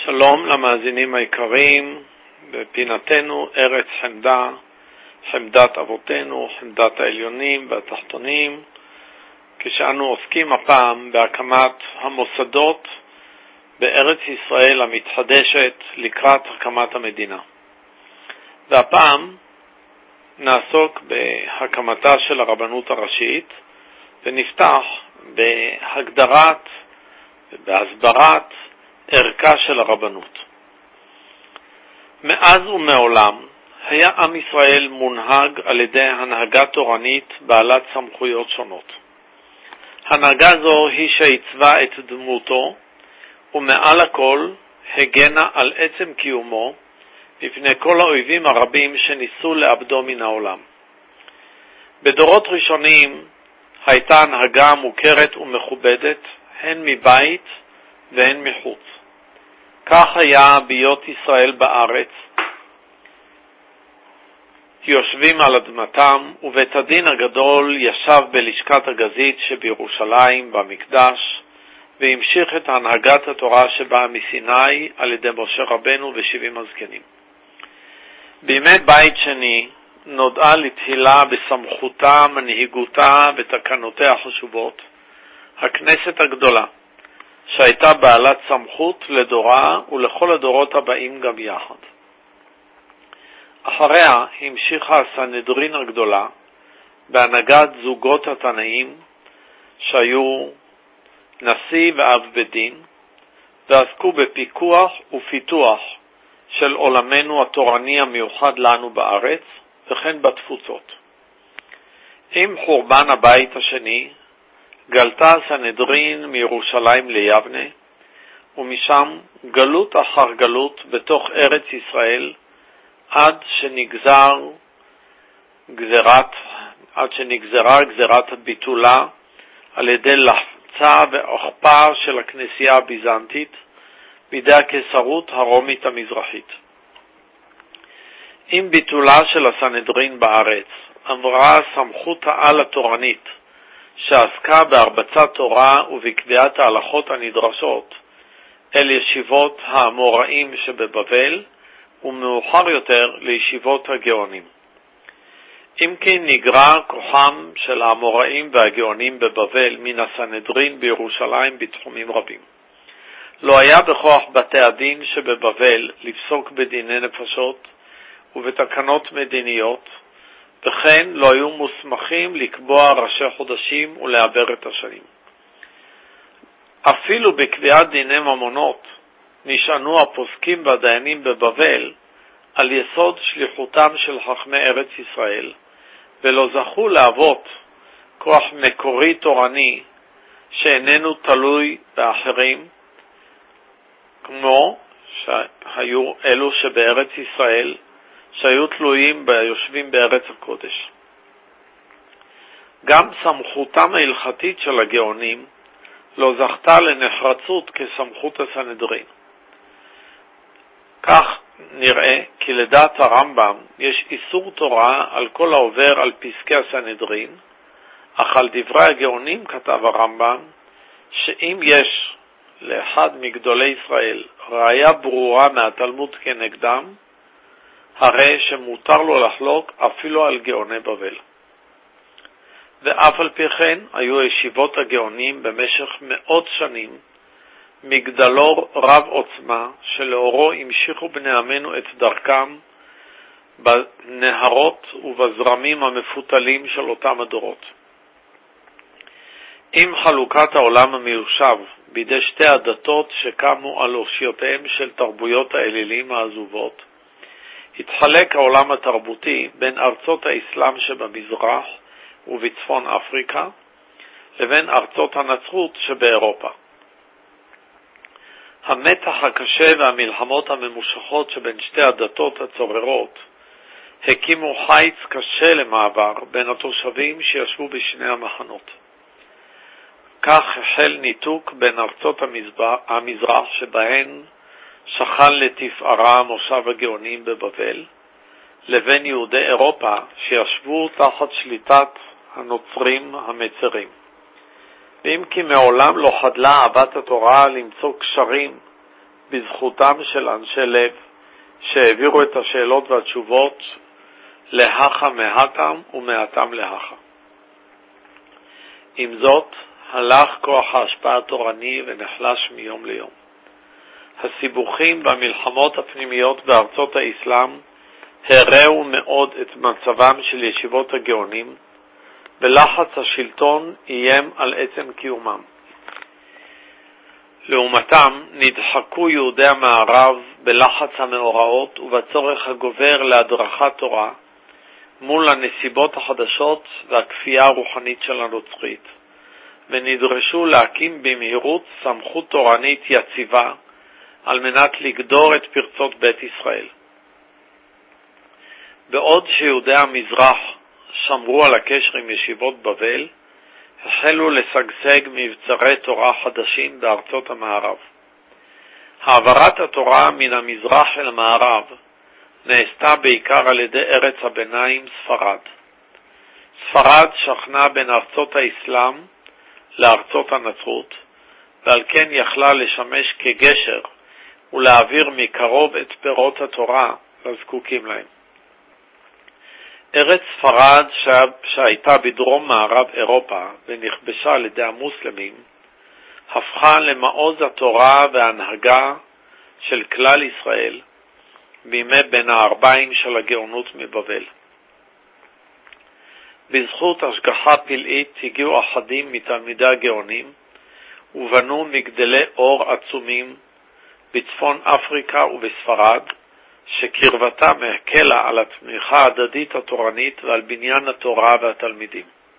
שלום למאזינים היקרים, בפינתנו ארץ חמדה, חמדת אבותינו, חמדת העליונים והתחתונים, כשאנו עוסקים הפעם בהקמת המוסדות בארץ ישראל המתחדשת לקראת הקמת המדינה. והפעם נעסוק בהקמתה של הרבנות הראשית, ונפתח בהגדרת ובהסברת ערכה של הרבנות. מאז ומעולם היה עם ישראל מונהג על ידי הנהגה תורנית בעלת סמכויות שונות. הנהגה זו היא שעיצבה את דמותו, ומעל הכל הגנה על עצם קיומו מפני כל האויבים הרבים שניסו לאבדו מן העולם. בדורות ראשונים הייתה הנהגה מוכרת ומכובדת הן מבית והן מחוץ. כך היה ביות ישראל בארץ, יושבים על אדמתם, ובית הדין הגדול ישב בלשכת הגזית שבירושלים במקדש, והמשיך את הנהגת התורה שבאה מסיני על ידי משה רבנו ו70 הזקנים. בימי בית שני נודעה לתחילה בסמכותה, מנהיגותה ותקנותיה החשובות הכנסת הגדולה, שהייתה בעלת סמכות לדורה ולכל הדורות הבאים גם יחד. אחריה המשיכה הסנהדרין הגדולה בהנהגת זוגות התנאים שהיו נשיא ואב בית דין, ועסקו בפיקוח ופיתוח של עולמנו התורני המיוחד לנו בארץ וכן בתפוצות. עם חורבן הבית השני גלתה הסנהדרין מירושלים ליבנה, ומשם גלות אחר גלות בתוך ארץ ישראל עד שנגזרה גזירת הביטולה על ידי לחצה ואכפה של הכנסייה הביזנטית בידי הקיסרות הרומית המזרחית. עם ביטולה של הסנהדרין בארץ עברה סמכות העל התורנית שעסקה בהרבצת תורה ובקביעת ההלכות הנדרשות אל ישיבות האמוראים שבבבל, ומאוחר יותר לישיבות הגאונים. אם כן נגרע כוחם של האמוראים והגאונים בבבל מן הסנהדרין בירושלים בתחומים רבים. לא היה בכוח בתי הדין שבבבל לפסוק בדיני נפשות ובתקנות מדיניות, וכן לא היו מוסמכים לקבוע ראשי חודשים ולעבר את השנים. אפילו בקביעת דיני ממונות נשענו הפוסקים והדיינים בבבל על יסוד שליחותם של חכמי ארץ ישראל, ולא זכו להוות כוח מקורי תורני שאיננו תלוי באחרים, כמו שהיו אלו שבארץ ישראל שהיו תלויים ביושבים בארץ הקודש. גם סמכותם ההלכתית של הגאונים לא זכתה לנחרצות כסמכות הסנהדרין. כך נראה כי לדעת הרמב"ם יש איסור תורה על כל העובר על פסקי הסנהדרין, אך על דברי הגאונים כתב הרמב"ם שאם יש לאחד מגדולי ישראל ראיה ברורה מהתלמוד כנגדם, הרי שמותר לו לחלוק אפילו על גאוני בבל. ואף על פי כן היו ישיבות הגאונים במשך מאות שנים מגדלור רב עוצמה שלאורו המשיכו בני עמנו את דרכם בנהרות ובזרמים המפותלים של אותם הדורות. עם חלוקת העולם המיושב בידי שתי הדתות שקמו על אושיותיהם של תרבויות האלילים העזובות, התחלק העולם התרבותי בין ארצות האסלאם שבמזרח ובצפון אפריקה לבין ארצות הנצרות שבאירופה. המתח הקשה והמלחמות הממושכות שבין שתי הדתות הצוררות הקימו חיץ קשה למעבר בין התושבים שישבו בשני המחנות. כך החל ניתוק בין ארצות המזרח שבהן שכן לתפארה מושב הגאונים בבבל, לבין יהודי אירופה שישבו תחת שליטת הנוצרים המצרים. ואם כי מעולם לא חדלה אהבת התורה למצוא קשרים בזכותם של אנשי לב שהעבירו את השאלות והתשובות להכה מהתם ומהתם להכה. עם זאת, הלך כוח ההשפעה התורני ונחלש מיום ליום. הסיבוכים והמלחמות הפנימיות בארצות האסלאם הרעו מאוד את מצבם של ישיבות הגאונים, ולחץ השלטון איים על עצם קיומם. לעומתם נדחקו יהודי המערב בלחץ המאורעות ובצורך הגובר להדרכת תורה מול הנסיבות החדשות והכפייה הרוחנית של הנוצרית, ונדרשו להקים במהירות סמכות תורנית יציבה על מנת לגדור את פרצות בית ישראל. בעוד שיהודי המזרח שמרו על הקשר עם ישיבות בבל, החלו לשגשג מבצרי תורה חדשים בארצות המערב. העברת התורה מן המזרח אל המערב נעשתה בעיקר על ידי ארץ הביניים ספרד. ספרד שכנה בין ארצות האסלאם לארצות הנצרות, ועל כן יכלה לשמש כגשר ולהעביר מקרוב את פירות התורה לזקוקים להם. ארץ ספרד שהייתה בדרום מערב אירופה ונכבשה על ידי המוסלמים, הפכה למעוז התורה וההנהגה של כלל ישראל בימי בין הערביים של הגאונות מבבל. בזכות השגחה פלאית הגיעו אחדים מתלמידי הגאונים ובנו מגדלי אור עצומים בצפון אפריקה ובספרד, שקרבתם הקלה על התמיכה ההדדית התורנית ועל בניין התורה והתלמידים.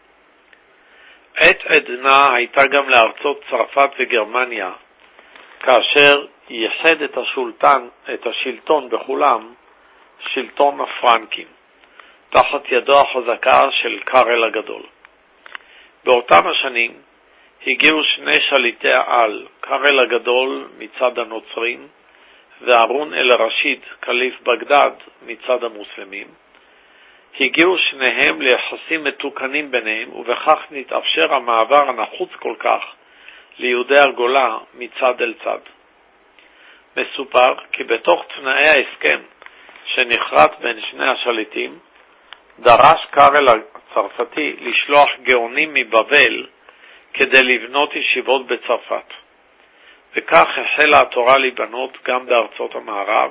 עת עדנה הייתה גם לארצות צרפת וגרמניה, כאשר ייחד את השלטון בכולם שלטון הפרנקים, תחת ידו החזקה של קארל הגדול. באותם השנים הגיעו שני שליטי העל, קארל הגדול מצד הנוצרים, והרון אל-רשיד, קליף בגדד, מצד המוסלמים. הגיעו שניהם ליחסים מתוקנים ביניהם, ובכך נתאפשר המעבר הנחוץ כל כך ליהודי הגולה מצד אל צד. מסופר כי בתוך תנאי ההסכם שנחרט בין שני השליטים, דרש קארל הצרפתי לשלוח גאונים מבבל כדי לבנות ישיבות בצרפת. וכך החלה התורה להיבנות גם בארצות המערב,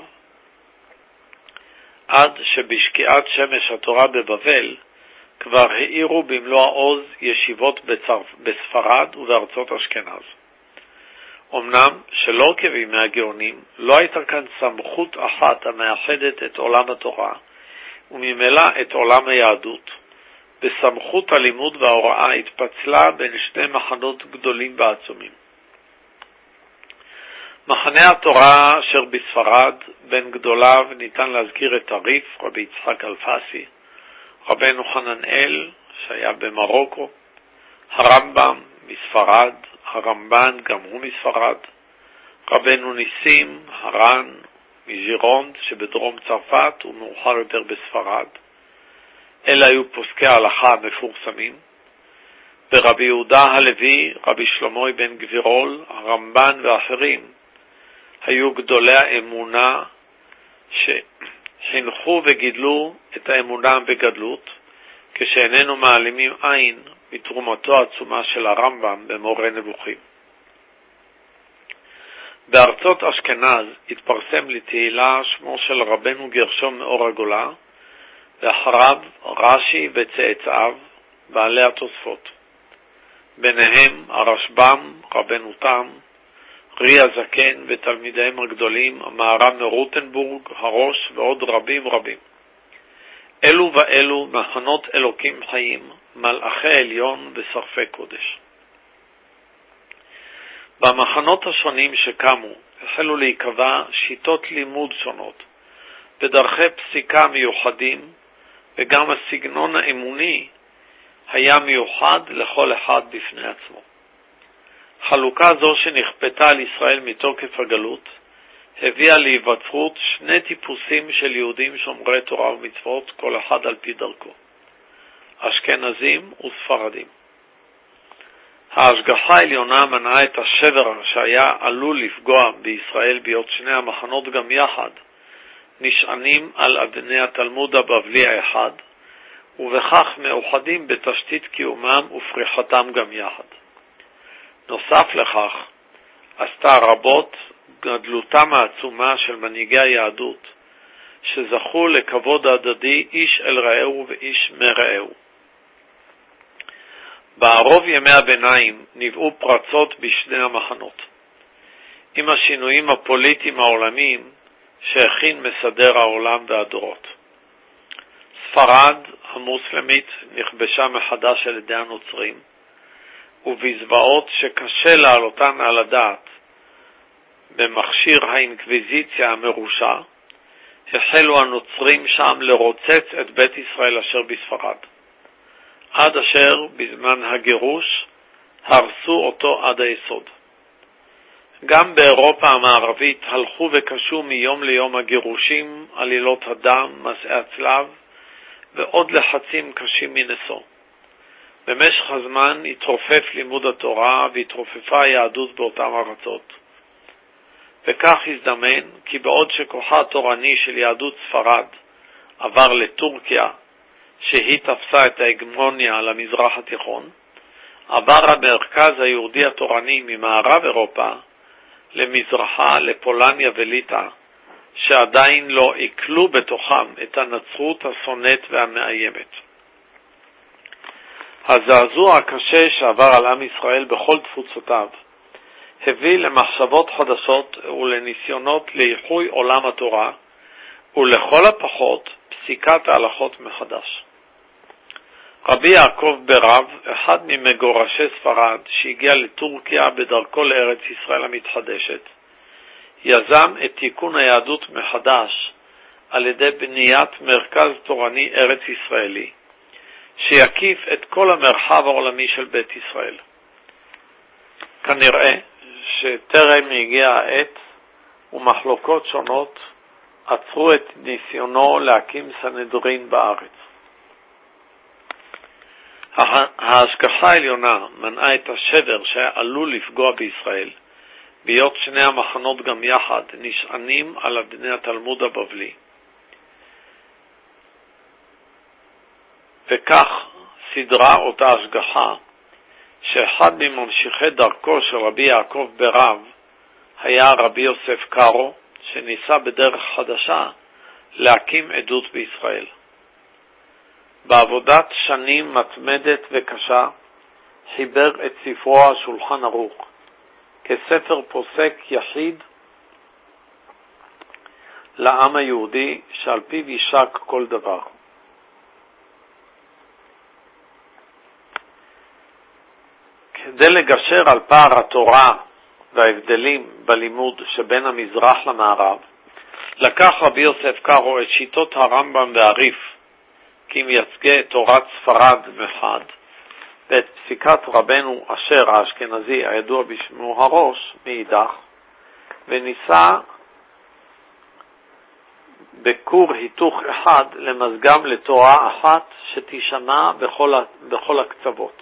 עד שבשקיעת שמש התורה בבבל כבר האירו במלוא העוז ישיבות בספרד ובארצות אשכנז. אמנם שלא כבימי הגאונים, לא הייתה כאן סמכות אחת המאחדת את עולם התורה, וממילא את עולם היהדות. בסמכות הלימוד וההוראה התפצלה בין שני מחנות גדולים ועצומים. מחנה התורה אשר בספרד, בין גדוליו ניתן להזכיר את הריף, רבי יצחק אלפסי, רבנו חננאל שהיה במרוקו, הרמב"ם מספרד, הרמב"ן גם הוא מספרד, רבנו ניסים, הר"ן מז'ירונד שבדרום צרפת ומאוחר יותר בספרד. אלה היו פוסקי ההלכה המפורסמים. ורבי יהודה הלוי, רבי שלמה בן גבירול, הרמב"ן ואחרים היו גדולי האמונה שחינכו וגידלו את האמונה בגדלות, כשאיננו מעלימים עין מתרומתו העצומה של הרמב"ם במורה נבוכים. בארצות אשכנז התפרסם לתהילה שמו של רבנו גרשום מאור הגולה, ואחריו רש"י וצאצאיו בעלי התוספות. ביניהם הרשב"ם, רבנו תם, רי הזקן ותלמידיהם הגדולים, המהר"ם מרוטנבורג, הראש ועוד רבים רבים. אלו ואלו מחנות אלוקים חיים, מלאכי עליון ושרפי קודש. במחנות השונים שקמו החלו להיקבע שיטות לימוד שונות, בדרכי פסיקה מיוחדים, וגם הסגנון האמוני היה מיוחד לכל אחד בפני עצמו. חלוקה זו שנכפתה על ישראל מתוקף הגלות הביאה להיווצרות שני טיפוסים של יהודים שומרי תורה ומצוות, כל אחד על פי דרכו, אשכנזים וספרדים. ההשגחה העליונה מנעה את השבר שהיה עלול לפגוע בישראל בהיות שני המחנות גם יחד נשענים על אבני התלמוד הבבלי האחד, ובכך מאוחדים בתשתית קיומם ופריחתם גם יחד. נוסף לכך, עשתה רבות גדלותם העצומה של מנהיגי היהדות, שזכו לכבוד הדדי איש אל רעהו ואיש מרעהו. בערוב ימי הביניים נבעו פרצות בשני המחנות, עם השינויים הפוליטיים העולמיים שהכין מסדר העולם והדורות. ספרד המוסלמית נכבשה מחדש על ידי הנוצרים, ובזוועות שקשה להעלותן על הדעת במכשיר האינקוויזיציה המרושע, החלו הנוצרים שם לרוצץ את בית ישראל אשר בספרד, עד אשר בזמן הגירוש הרסו אותו עד היסוד. גם באירופה המערבית הלכו וקשו מיום ליום הגירושים, עלילות הדם, מסעי הצלב ועוד לחצים קשים מנשוא. במשך הזמן התרופף לימוד התורה והתרופפה היהדות באותם ארצות. וכך הזדמן כי בעוד שכוחה התורני של יהדות ספרד עבר לטורקיה, שהיא תפסה את ההגמוניה על המזרח התיכון, עבר המרכז היהודי התורני ממערב אירופה למזרחה, לפולניה וליטא, שעדיין לא עיכלו בתוכם את הנצרות השונאת והמאיימת. הזעזוע הקשה שעבר על עם ישראל בכל תפוצותיו הביא למחשבות חדשות ולניסיונות לאיחוי עולם התורה, ולכל הפחות פסיקת ההלכות מחדש. רבי יעקב ברב, אחד ממגורשי ספרד שהגיע לטורקיה בדרכו לארץ ישראל המתחדשת, יזם את תיקון היהדות מחדש על ידי בניית מרכז תורני ארץ ישראלי, שיקיף את כל המרחב העולמי של בית ישראל. כנראה שטרם הגיעה העת ומחלוקות שונות עצרו את ניסיונו להקים סנהדרין בארץ. ההשגחה העליונה מנעה את השבר שהיה עלול לפגוע בישראל, בהיות שני המחנות גם יחד נשענים על אבני התלמוד הבבלי. וכך סדרה אותה השגחה שאחד מממשיכי דרכו של רבי יעקב ברב היה רבי יוסף קארו, שניסה בדרך חדשה להקים עדות בישראל. בעבודת שנים מתמדת וקשה חיבר את ספרו השולחן ערוך כספר פוסק יחיד לעם היהודי שעל פיו יישק כל דבר. כדי לגשר על פער התורה וההבדלים בלימוד שבין המזרח למערב, לקח רבי יוסף קארו את שיטות הרמב"ם והריף כמייצגי תורת ספרד מחד, ואת פסיקת רבנו אשר האשכנזי הידוע בשמו הראש מאידך, וניסה בקור היתוך אחד למזגם לתורה אחת שתשמע בכל הקצוות.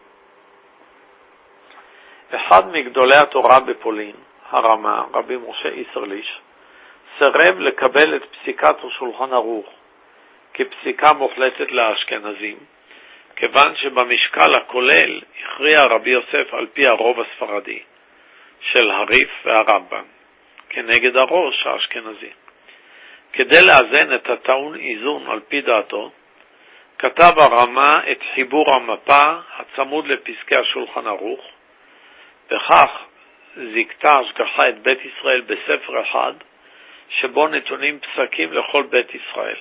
אחד מגדולי התורה בפולין, הרמה, רבי משה איסרליש, סירב לקבל את פסיקת השולחן ערוך כפסיקה מוחלטת לאשכנזים, כיוון שבמשקל הכולל הכריע רבי יוסף על פי הרוב הספרדי של הריף והרמב"ם, כנגד הראש האשכנזי. כדי לאזן את הטעון איזון על פי דעתו, כתב הרמה את חיבור המפה הצמוד לפסקי השולחן ערוך, וכך זיקתה השגחה את בית ישראל בספר אחד, שבו נתונים פסקים לכל בית ישראל.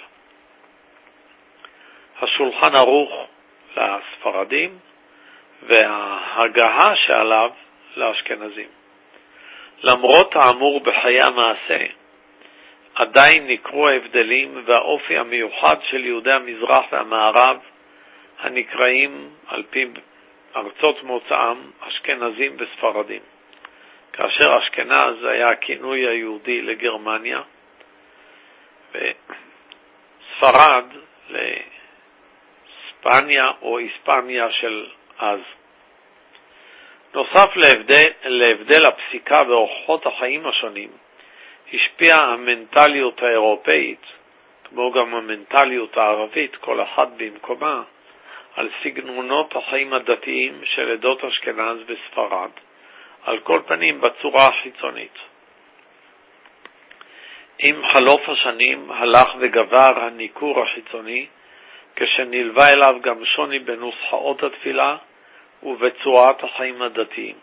השולחן ערוך לספרדים וההגהה שעליו לאשכנזים. למרות האמור בחיי המעשה, עדיין נקרו ההבדלים והאופי המיוחד של יהודי המזרח והמערב, הנקראים על פי ארצות מוצאם אשכנזים וספרדים, כאשר אשכנז היה הכינוי היהודי לגרמניה, וספרד לספניה או איספניה של אז. נוסף להבדל הפסיקה ואורחות החיים השונים, השפיעה המנטליות האירופאית, כמו גם המנטליות הערבית, כל אחת במקומה, על סגנונות החיים הדתיים של עדות אשכנז וספרד, על כל פנים בצורה החיצונית. עם חלוף השנים הלך וגבר הניכור החיצוני, כשנלווה אליו גם שוני בנוסחאות התפילה ובצורת החיים הדתיים.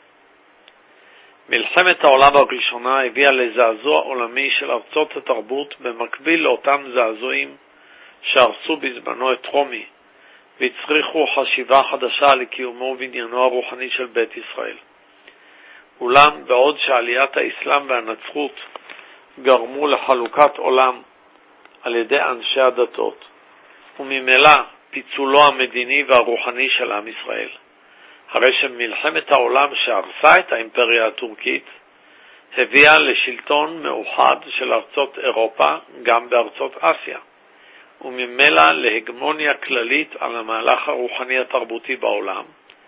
מלחמת העולם הראשונה הביאה לזעזוע עולמי של ארצות התרבות במקביל לאותם זעזועים שהרסו בזמנו את רומי והצריכו חשיבה חדשה לקיומו ובניינו הרוחני של בית ישראל. אולם בעוד שעליית האסלאם והנצרות גרמו לחלוקת עולם על ידי אנשי הדתות וממילא פיצולו המדיני והרוחני של עם ישראל, הרי שמלחמת העולם שהרסה את האימפריה הטורקית הביאה לשלטון מאוחד של ארצות אירופה גם בארצות אסיה, וממילא להגמוניה כללית על המהלך הרוחני התרבותי בעולם,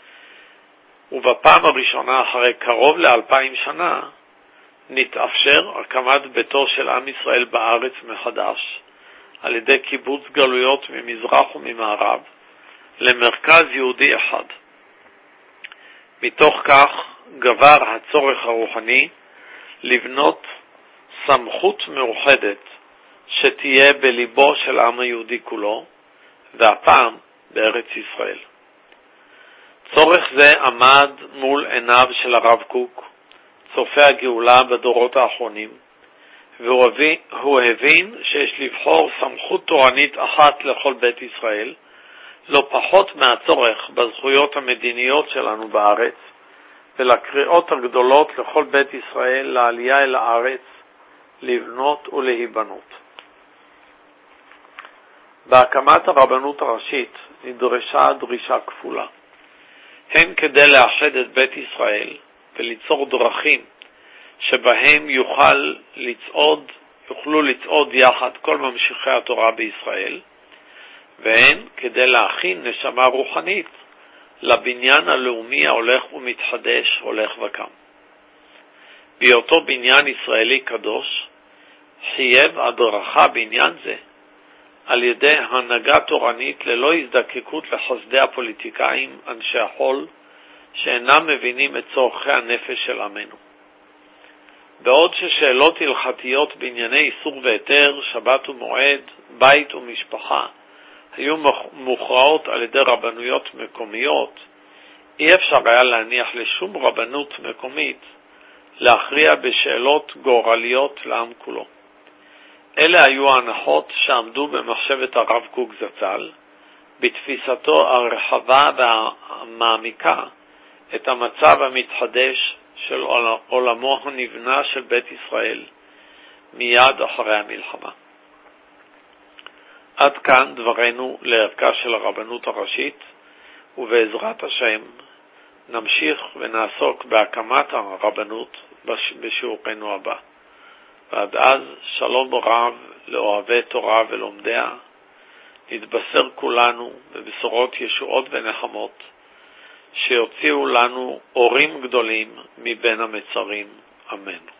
ובפעם הראשונה אחרי קרוב ל2000 שנה נתאפשר הקמת ביתו של עם ישראל בארץ מחדש על ידי קיבוץ גלויות ממזרח וממערב למרכז יהודי אחד. מתוך כך גבר הצורך הרוחני לבנות סמכות מאוחדת שתהיה בליבו של העם היהודי כולו, והפעם בארץ ישראל. צורך זה עמד מול עיניו של הרב קוק, צופה הגאולה בדורות האחרונים, והוא הבין שיש לבחור סמכות תורנית אחת לכל בית ישראל, לא פחות מהצורך בזכויות המדיניות שלנו בארץ, ולקריאות הגדולות לכל בית ישראל לעלייה אל הארץ, לבנות ולהיבנות. בהקמת הרבנות הראשית נדרשה דרישה כפולה, הן כדי לאחד את בית ישראל וליצור דרכים שבהם יוכלו לצעוד יחד כל ממשיכי התורה בישראל, והן כדי להכין נשמה רוחנית לבניין הלאומי ההולך ומתחדש, הולך וקם. בהיותו בניין ישראלי קדוש, חייב הדרכה בעניין זה על ידי הנהגה תורנית ללא הזדקקות לחסדי הפוליטיקאים, אנשי החול, שאינם מבינים את צורכי הנפש של עמנו. בעוד ששאלות הלכתיות בענייני איסור והיתר, שבת ומועד, בית ומשפחה, היו מוכרעות על ידי רבנויות מקומיות, אי אפשר היה להניח לשום רבנות מקומית להכריע בשאלות גורליות לעם כולו. אלה היו ההנחות שעמדו במחשבת הרב קוק זצ"ל, בתפיסתו הרחבה והמעמיקה את המצב המתחדש של עולמו הנבנה של בית ישראל מיד אחרי המלחמה. עד כאן דברנו לערכה של הרבנות הראשית, ובעזרת השם נמשיך ונעסוק בהקמת הרבנות בשיעורנו הבא. ועד אז שלום רב לאוהבי תורה ולומדיה, נתבשר כולנו בבשורות ישועות ונחמות, שיוציאו לנו אורים גדולים מבין המצרים. אמן.